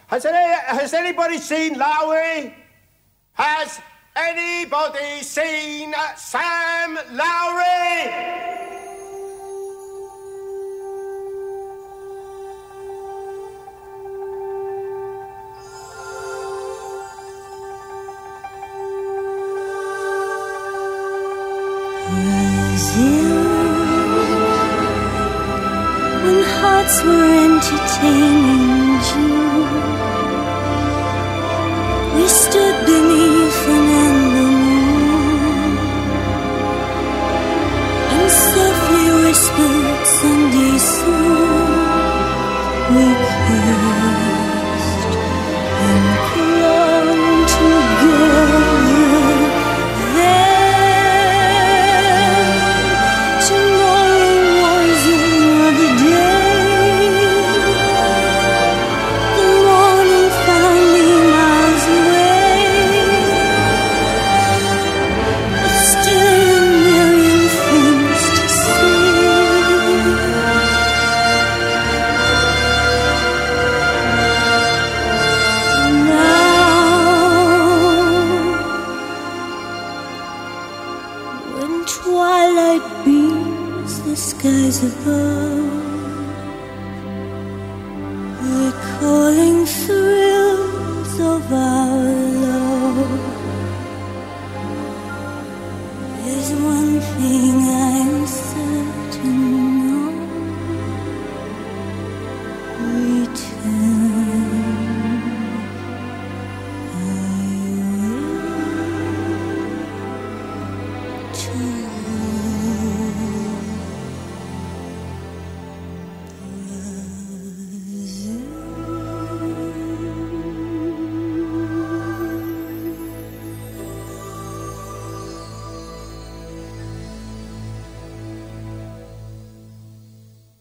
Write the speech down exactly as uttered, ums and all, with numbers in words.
Has, any, has anybody seen Lowry? Has anybody seen Sam Lowry? Brazil, when hearts were entertaining June, we stood beneath an amber moon and softly whispered Sunday soon. We kissed and clung together. Twilight beams the skies above, we're calling through.